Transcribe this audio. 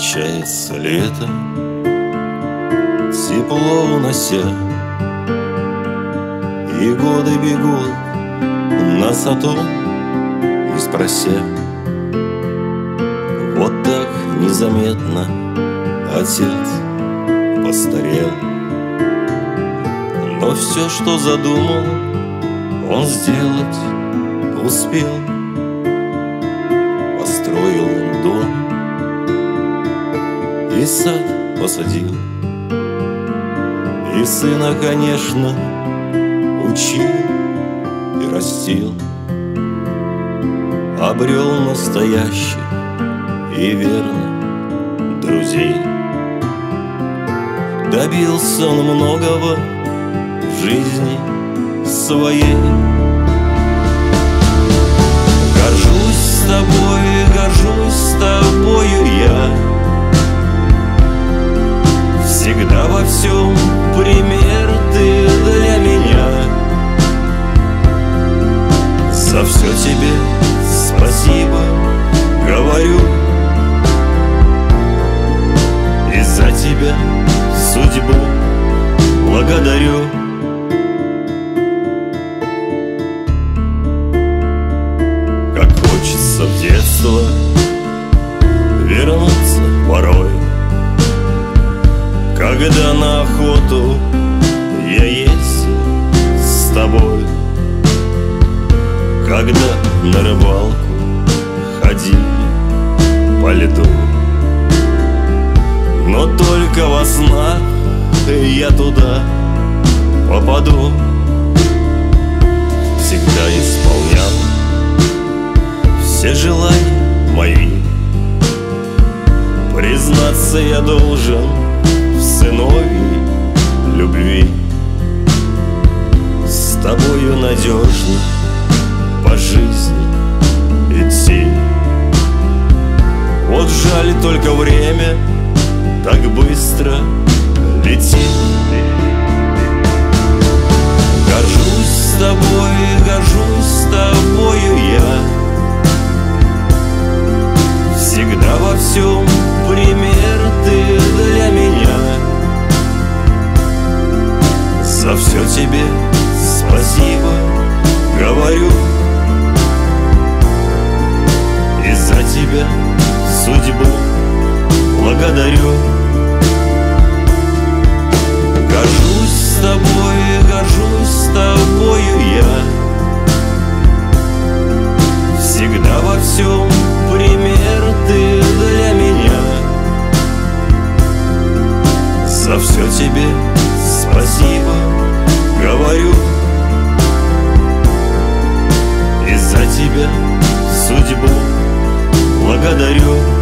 Кончается лето, тепло унося, и годы бегут нас о том не спрося. Вот так незаметно отец постарел, но все, что задумал, он сделать успел. Построил он дом и сад посадил, и сына, конечно, учил и растил. Обрел настоящих и верных друзей. Добился он многого в жизни своей. Горжусь с тобой, горжусь с тобою я. Всегда во всем пример ты для меня. За все тебе спасибо говорю, и за тебя судьбу благодарю. Как хочется в детство вернуться порой, когда на охоту я ездил с тобой, когда на рыбалку ходили по льду. Но только во снах я туда попаду. Всегда исполнял все желания мои. Признаться я должен в сыновьей любви. С тобою надежно по жизни идти. Вот жаль, только время так быстро летит. Горжусь с тобой, горжусь с тобою я. Всегда во всем пример ты для меня. За все тебе спасибо говорю, и за тебя судьбу благодарю. Горжусь с тобой, горжусь с тобою я. Всегда во всем пример ты для меня. За все тебе спасибо говорю, и за тебя судьбу благодарю.